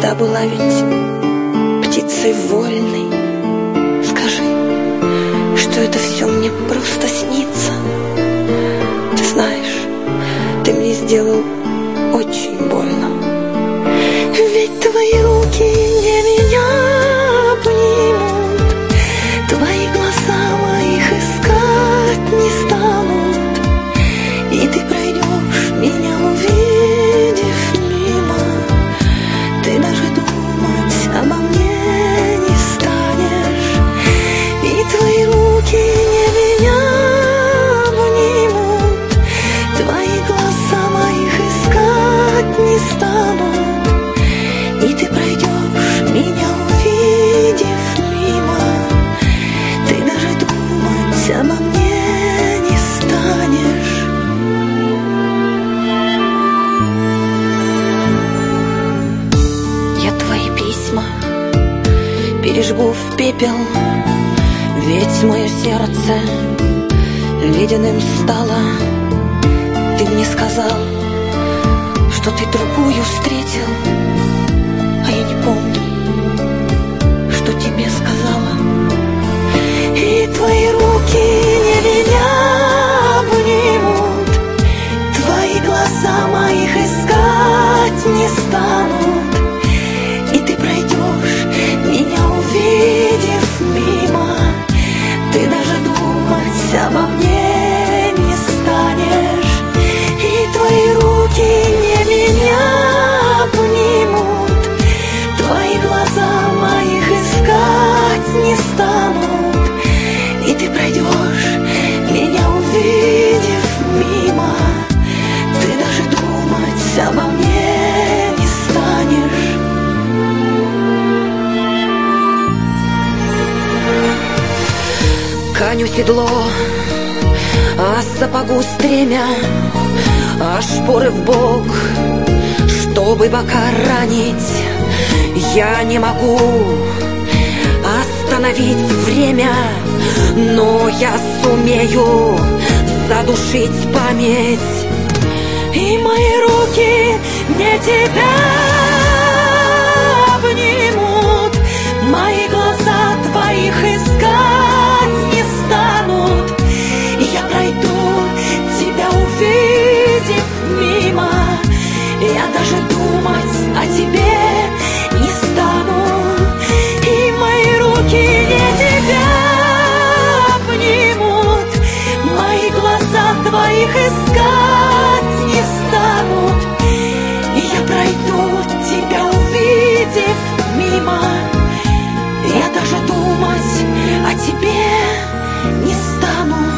всегда была ведь птицей вольной. Скажи, что это все мне просто снится. Ты знаешь, ты мне сделал очень больно. Ведь твои руки не меня обнимут, твои глаза моих искать не станут, и ты пройдешь, меня увидев мимо. Ты даже думать обо мне не станешь, и твои руки не меня обнимут, твои глаза моих искать не станут, и ты пройдешь, меня увидев мимо. Ты даже думать обо мне не станешь. Я твои письма пережгу в пепел, ведь мое сердце ледяным стало. Ты мне сказал, что ты другую встретил, а я не помню, что тебе сказала. И твои руки не меня обнимут, твои глаза моих искать не станут, и ты пройдешь, меня увидев мимо. Ты даже думать обо мне не станешь, и твои руки не меня обнимут, твои глаза моих искать не станут, и ты пройдешь, меня увидев мимо. Ты даже думать обо мне не станешь. Коню седло, а сапогу стремя, а шпоры в бок, чтобы бока ранить. Я не могу остановить время, но я сумею задушить память. И мои руки не тебя обнимут, мои глаза твоих искать не станут, и я пройду, тебя увидев мимо. Я даже думать о тебе не стану, и мои руки не тебя обнимут, мои глаза твоих искать не станут, и я пройду, тебя увидев мимо. Я даже думать о тебе не стану.